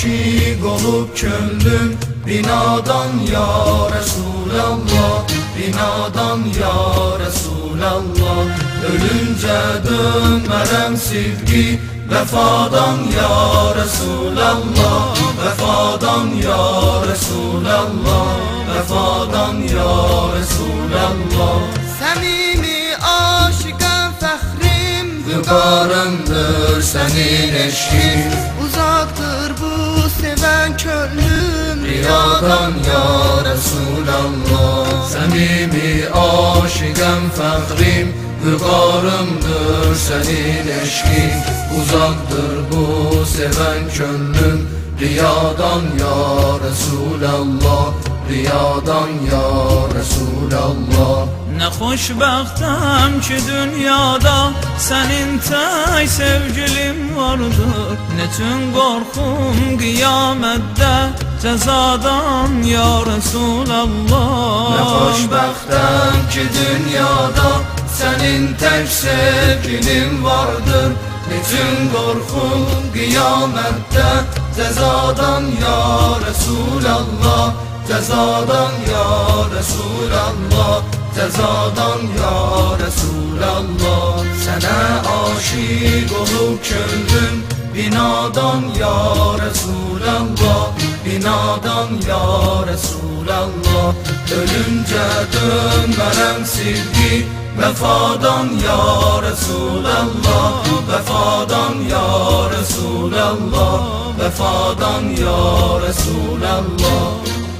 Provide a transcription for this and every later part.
aşık olup könlüm binadan ya Resulallah, binadan ya Resulallah. Ölünce dönmerem sevgi vefadan ya Resulallah, vefadan ya Resulallah, vefadan ya Resulallah. Səmimi aşıqam fəxrim, Vüqarımdır senin eşkin, uzaqdır bu sevən könlüm riyadan ya Resulallah. Səmimi aşıqam fəxrim, vüqarımdır senin eşkin, uzaqdır bu seven könlüm riyadan ya Resulallah, riyadan ya Resulallah. Ne xoşbəxtəm ki dünyada sənin tək sevgilim vardır. Neçün qorxum qiyamətdə cəzadan ya Resulallah. Ne xoşbəxtəm ki dünyada senin tek sevgilin vardır. Niçin korkun kıyamette cezadan ya Resulallah, cezadan ya Resulallah, cezadan ya Resulallah. Sana aşık olup könlüm binadan ya Resulallah, binadan ya Resulallah. Ölünce dönmerem sevgi vefadan ya Resulallah, vefadan ya Resulallah, vefadan ya Resulallah.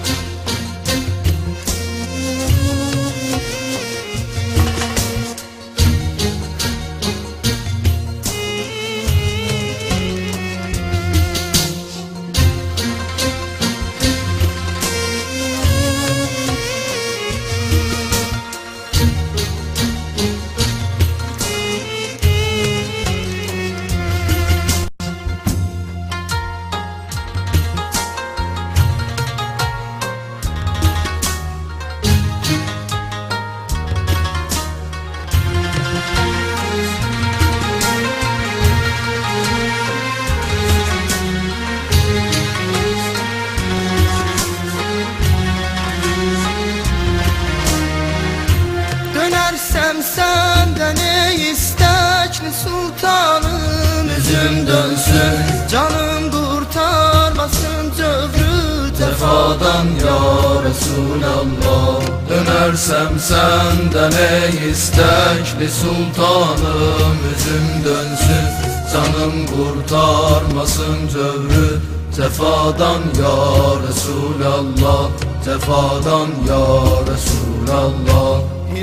Dönersem senden ey istekli sultanım, Yüzüm dönsün canım kurtarmasın cövrü vefadan ya Resulallah. Dönersem senden ey istekli sultanım, yüzüm dönsün canım kurtarmasın cövrü cefadan ya Resulallah, cefadan ya Resulallah.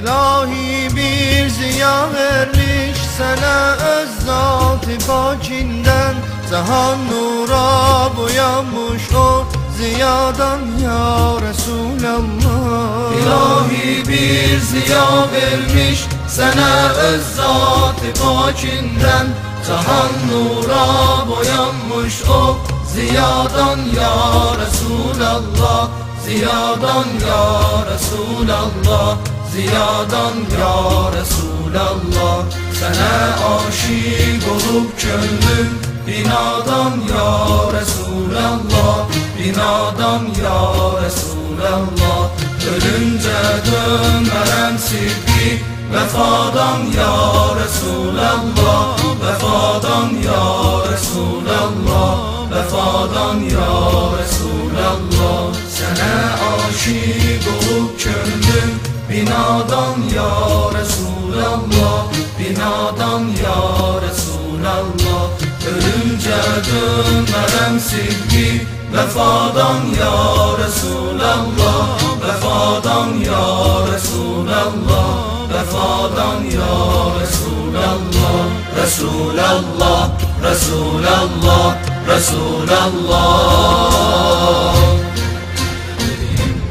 İlahi bir ziya vermiş sana öz zat-ı pakinden, Cahan nura boyanmış o ziyadan ya Resulallah. İlahi bir ziya vermiş sana öz zat-ı pakinden, Cahan nura boyanmış o ziyadan ya Resulallah, ziyadan ya Resulallah, ziyadan ya Resulallah. Sana aşık olup könlüm binadan ya Resulallah, binadan ya Resulallah. Ölünce dönmerem sevgi vefadan ya Resulallah, vefadan ya Resulallah, vefadan ya Resulallah. Sana aşık olup könlüm binadan ya Resulallah, binadan ya Resulallah. Ölünce dönmerem sevgi vefadan ya Resulallah, vefadan ya Resulallah, vefadan ya Resulallah. Resulallah, Resulallah, Resulallah.